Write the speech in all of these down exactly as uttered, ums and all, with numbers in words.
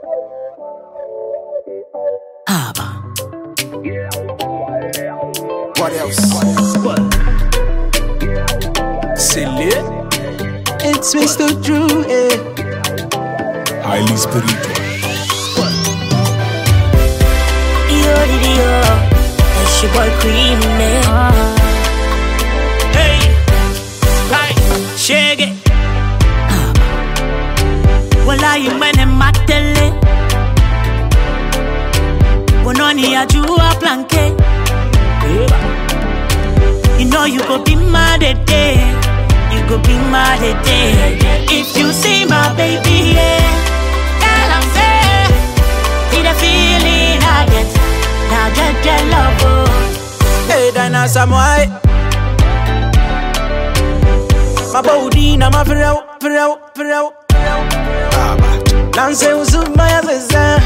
Aba. What else? What? Silly. It's Mister Drew, eh? Highly spiritual. What? Yo, yo, yo. It's your boy Cream, man. Uh. Hey. Hi. Shake it. Well, I am when I'm at the lane. When only I do a planke. You know you go be mad at day. You go be mad at day. If you see my baby, yeah. Girl, I'm fair. See the feeling I get. Now get get love, oh. Hey, Dinah, some white. My body, na my fro, fro, fro. Nancy was my other.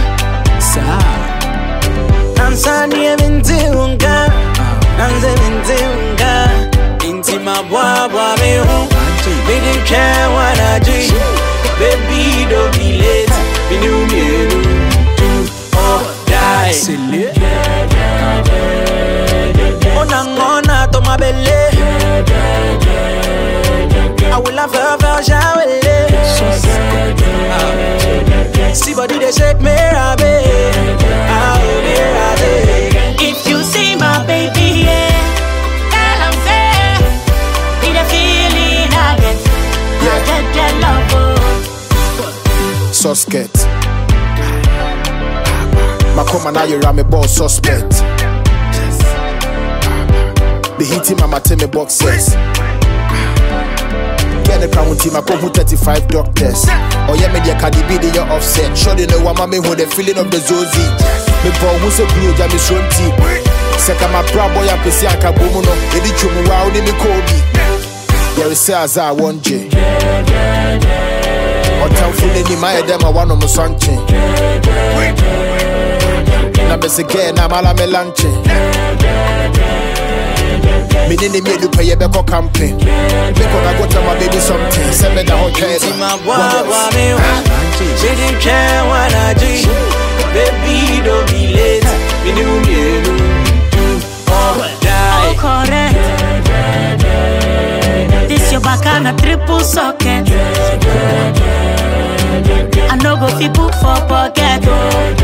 Nancy, near Mintunga. Nancy, Mintunga. Into my boy, me home. We didn't care what I do. Baby, don't be late. We knew me do or die. Oh, Nangona to my belly. I will have a fair shower. See body they shake me, rabe. If you see my baby, yeah, girl, I'm fair. Be the feeling I get. I get get love. So scared. My come now you ram me ball suspect. Be hitting my mateme boxes. Get the crown team, I come with thirty-five doctors. Oh yeah, me the Cardi B, they are offset. Sure they know what my who the feeling of the Zozi. Me born who's a blue, Jamie Shonti. Second my proud boy, I'm Pessi and Kabumono. Edi chumu wow, ni me Kobe. There is a one J. Or tell for any my them, I want on my son. Na me se get na mala me lunch. Me didn't make you pay a better campaign. Because I got to my baby something. Send me the hotel. See my boy, me didn't care what I do. Baby, don't be late. Me knew me do or die. Oh, correct. This your back and a triple socket. I no go fi put for pocket.